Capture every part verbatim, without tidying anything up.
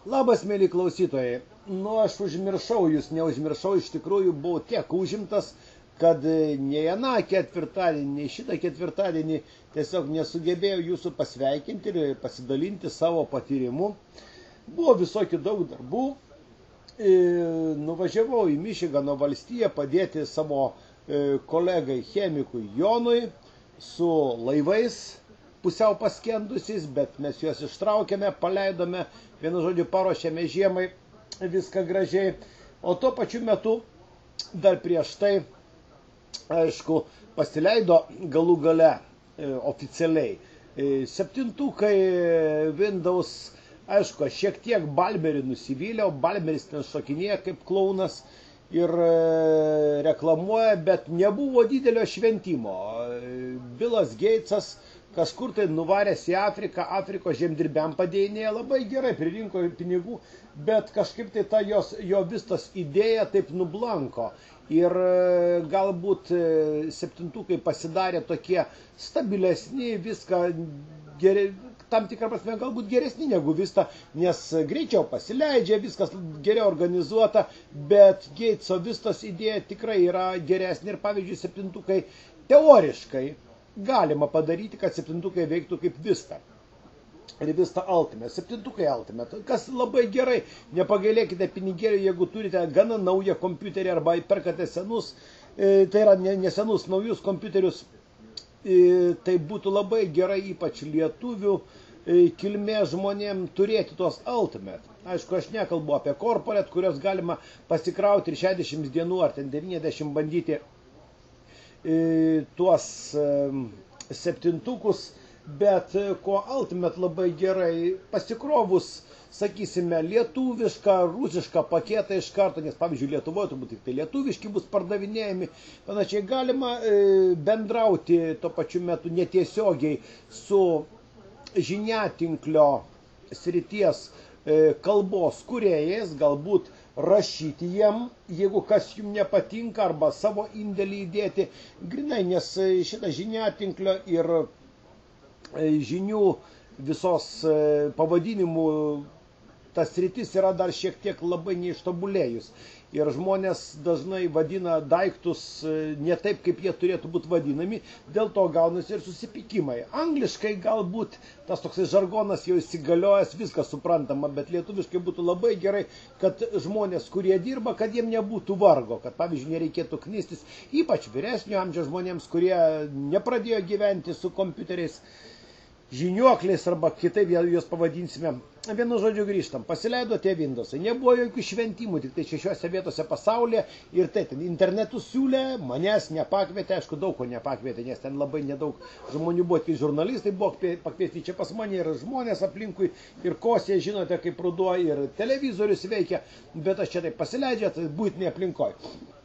Labas, mėly klausytojai. Nu, aš užmiršau, jūs neužmiršau, iš tikrųjų buvau tiek užimtas, kad nei aną ketvirtadienį, nei šitą ketvirtadienį tiesiog nesugebėjau jūsų pasveikinti ir pasidalinti savo patyrimu. Buvo visokių daug darbų. Nuvažiavau į Mišigano valstiją padėti savo kolegai chemikui Jonui su laivais pusiau paskendusiais, bet mes juos ištraukėme, paleidome, vienu žodžiu paruošėme žiemai viską gražiai, o tuo pačiu metu dar prieš tai, aišku, pasileido galų gale e, oficialiai e, septintukai Windows. Aišku, aš šiek tiek Balmerį nusivyliau, Balmeris ten šokinėja kaip klaunas ir e, reklamuoja, bet nebuvo didelio šventimo. Bilas Geitsas kažkur tai nuvaręs į Afriką, Afrikos žemdirbiam padėjinėja, labai gerai pririnko pinigų, bet kažkaip tai ta jos, jo vistas idėja taip nublanko. Ir galbūt septintukai pasidarė tokie stabilesni, viską geri, tam tikrą prasme galbūt geresni negu Vista, nes greičiau pasileidžia, viskas geriau organizuota, bet Geitso Vistos idėja tikrai yra geresnė ir pavyzdžiui septintukai teoriškai galima padaryti, kad septintukai veiktų kaip Vista. Ir Vista Ultimate, septintukai Ultimate, kas labai gerai, nepagailėkite pinigėlių, jeigu turite gana naują kompiuterį arba perkate senus, e, tai yra ne, ne senus, naujus kompiuterius, e, tai būtų labai gerai, ypač lietuvių e, kilmės žmonėm turėti tuos Ultimate. Aišku, aš nekalbu apie Corporate, kurios galima pasikrauti ir šešiasdešimt dienų ar ten devyniasdešimt bandyti e, tuos e, septintukus. Bet ko Ultimate labai gerai pasikrovus, sakysime, lietuvišką, rusišką paketą iš karto, nes pavyzdžiui Lietuvoje turbūt tik tai lietuviški bus pardavinėjami, panašiai galima e, bendrauti tuo pačiu metu netiesiogiai su žiniatinklio srities e, kalbos kūrėjais, galbūt rašyti jiem, jeigu kas jums nepatinka, arba savo indėlį įdėti, grinai, nes šitą žiniatinklio ir žinių visos pavadinimų tas sritis yra dar šiek tiek labai neištobulėjus. Ir žmonės dažnai vadina daiktus ne taip, kaip jie turėtų būti vadinami, dėl to gaunasi ir susipykimai. Angliškai galbūt tas toksai žargonas jau įsigaliojęs, viskas suprantama, bet lietuviškai būtų labai gerai, kad žmonės, kurie dirba, kad jiem nebūtų vargo, kad pavyzdžiui nereikėtų knistis, ypač vyresnio amžiaus žmonėms, kurie nepradėjo gyventi su kompiuteriais, žiniuokliais arba kitaip juos pavadinsime. Vienu žodžiu grįžtam. Pasileido tie Windowsai. Nebuvo jokių šventimų, tik tai šešiose vietose pasaulyje. Ir tai ten internetu siūlė, manęs nepakvietė, aišku, daug ko nepakvietė, nes ten labai nedaug žmonių buvo, tik žurnalistai buvo pakviesti čia pas mane ir žmonės aplinkui. Ir kosė, žinote, kaip ruduo, ir televizorius veikia. Bet aš čia taip pasileidžia, tai būtinė aplinkoj.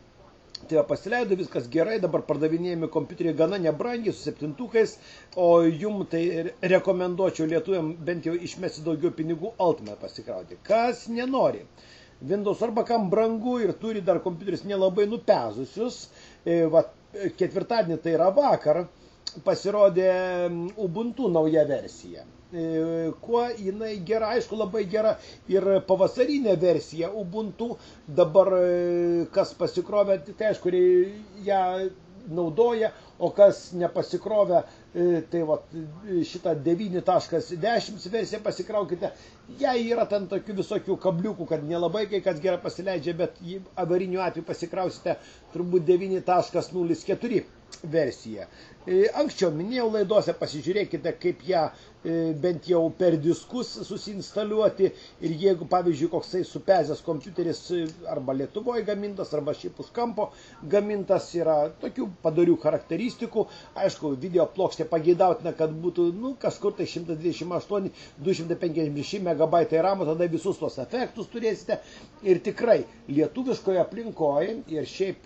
Tai va, pasileido, viskas gerai, dabar pardavinėjami kompiuteriai gana nebrangiai su septintukais, o jum tai rekomenduočiau lietuviam bent jau išmesti daugiau pinigų Ultimate pasikrauti. Kas nenori Windows arba kam brangu ir turi dar kompiuterius nelabai nupezusius, e, va, ketvirtadienį, tai yra vakar, pasirodė Ubuntu nauja versija. E, kuo jinai gera, aišku, labai gera ir pavasarinė versija Ubuntu, dabar kas pasikrovė, tai aišku, ją naudoja, o kas nepasikrovė, tai va, šitą devyni taškas dešimt versiją pasikraukite. Jei yra ten tokių visokių kabliukų, kad nelabai kai kas gerai pasileidžia, bet avariniu atveju pasikrausite turbūt devyni taškas nulis keturi versiją. Anksčiau minėjau laidose, pasižiūrėkite, kaip ją bent jau per diskus susiinstaliuoti. Ir jeigu, pavyzdžiui, koksai supezęs kompiuteris arba Lietuvoje gamintas, arba šiaip už kampo gamintas, yra tokių padarių charakteristikų. Aišku, video plokštė pageidautina, kad būtų nu, kažkur tai šimtas dvidešimt aštuoni du šimtai penkiasdešimt šeši megabaitai ramo, tada visus tos efektus turėsite. Ir tikrai lietuviškoje aplinkoje ir šiaip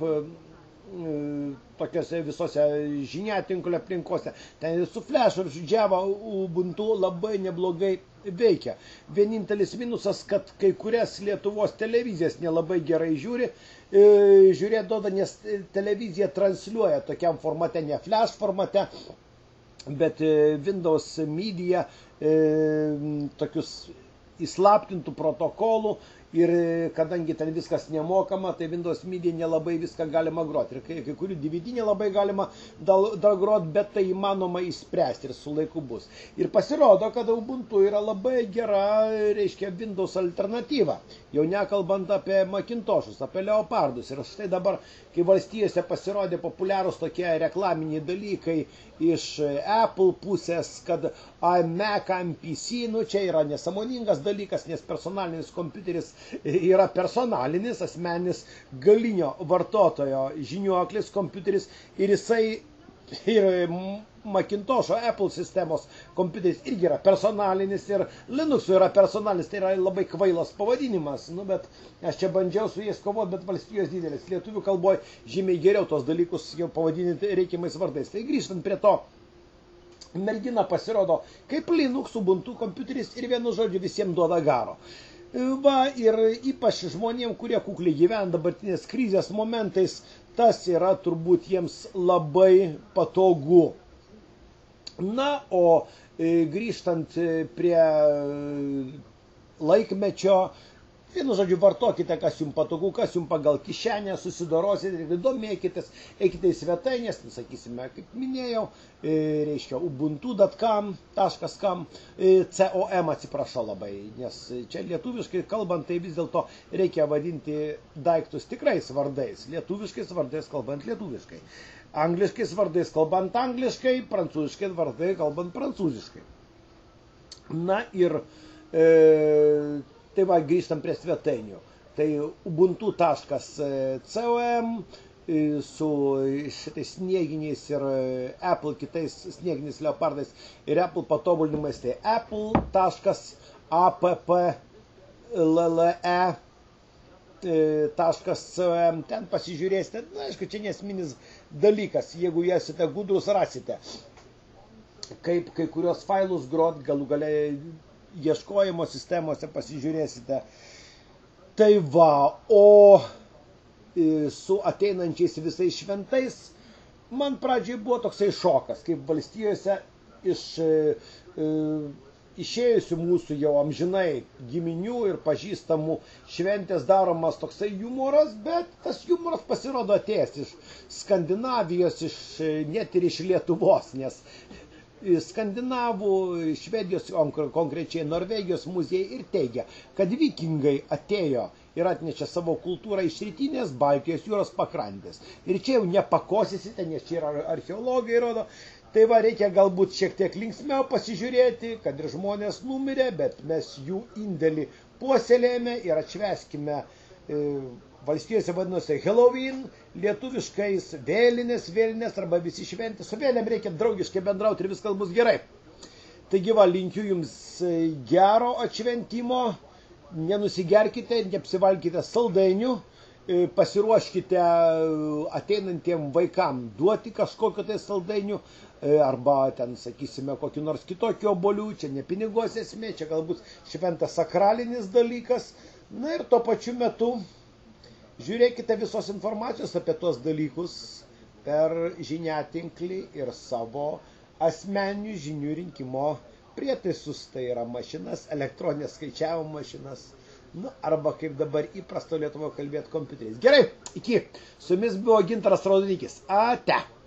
tokiose visose žiniatinklio aplinkose, ten su Flash ir Java Ubuntu labai neblogai veikia. Vienintelis minusas, kad kai kurias Lietuvos televizijas nelabai gerai žiūri, e, žiūrėt duoda, nes televizija transliuoja tokiam formate, ne Flash formate, bet e, Windows Media e, tokius įslaptintų protokolų ir kadangi ten viskas nemokama, tai Windows Media nelabai viską galima groti. Ir kai, kai kurių D V D nelabai galima dar, dar groti, bet tai įmanoma išspręsti ir su laiku bus. Ir pasirodo, kad Ubuntu yra labai gera, reiškia, Windows alternatyva. Jau nekalbant apie Macintoshus, apie Leopardus. Ir štai dabar, kai valstijose pasirodė populiarūs tokie reklaminiai dalykai iš Apple pusės, kad Mac, P C, nu čia yra nesąmoningas dalykas, nes personalinis kompiuteris yra personalinis, asmeninis galinio vartotojo žiniuoklis kompiuteris ir jisai ir Macintosho Apple sistemos kompiuteris irgi yra personalinis ir Linux'u yra personalinis, tai yra labai kvailas pavadinimas, nu bet aš čia bandžiau su jais kovoti, bet valstijos didelis. Lietuvių kalboje žymiai geriau tos dalykus jau pavadinti reikiamais vardais. Tai grįžtant prie to, mergina pasirodo kaip Linux, Ubuntu kompiuteris ir vienu žodžiu visiems duoda garo. Va, ir ypač žmonėms, kurie kukliai gyvena dabartinės krizės momentais, tas yra turbūt jiems labai patogu. Na, o e, grįžtant prie laikmečio, vienu žodžiu, vartokite, kas jums patogu, kas jums pagal kišenę, susidorosite, domėkitės, eikite į svetainės, sakysime, kaip minėjau, e, reiškia ubuntu taškas com, e, com, atsiprašau labai, nes čia lietuviškai kalbant, tai vis dėlto reikia vadinti daiktus tikrais vardais, lietuviškais vardais kalbant lietuviškai, angliškais vardais kalbant angliškai, prancūziškais vardais kalbant prancūziškai. Na ir e, tai va, grįžtam prie svetainių. Tai ubuntu taškas com su šitais snieginiais ir Apple kitais snieginiais leopardais ir Apple patobulinimais. Tai apple taškas app lle taškas com. Ten pasižiūrėsite. Na, aišku, čia nesminis dalykas. Jeigu esate gudrus, rasite, kaip kai kurios failus grot, galų galiai ieškojimo sistemose pasižiūrėsite. Tai va, o su ateinančiais visais šventais man pradžiai buvo toksai šokas, kaip valstijose iš e, išėjusių mūsų jau amžinai giminių ir pažįstamų šventės daromas toksai humoras, bet tas humoras pasirodo atėjęs iš Skandinavijos, iš, net ir iš Lietuvos, nes Skandinavų, Švedijos, konkrečiai Norvegijos muziejai ir teigia, kad vikingai atėjo ir atnešė savo kultūrą iš rytinės Baltijos jūros pakrantės. Ir čia jau nepakosysite, nes čia yra archeologai rodo. Tai va, reikia galbūt šiek tiek linksmiau pasižiūrėti, kad ir žmonės numirė, bet mes jų indėlį puoselėjame ir atšvęskime. E, valstijose vadinosi Halloween, lietuviškais vėlinės, vėlinės arba visi šventės. Su vėlėm reikia draugiškai bendrauti ir viskas bus gerai. Taigi va, linkiu jums gero atšventimo, nenusigerkite, neapsivalkite saldainių, pasiruoškite ateinantiem vaikam duoti kažkokio tai saldainių, arba ten, sakysime, kokį nors kitokį obuolių, čia ne pinigos esmė, čia galbūt šventas sakralinis dalykas. Na ir tuo pačiu metu žiūrėkite visos informacijos apie tuos dalykus per žiniatinklį ir savo asmeninių žinių rinkimo prietaisus. Tai yra mašinas, elektroninės skaičiavimo mašinas, nu, arba kaip dabar įprasto Lietuvoje kalbėti kompiuteriais. Gerai, iki. Su jumis buvo Gintaras Raudonikis. Ate.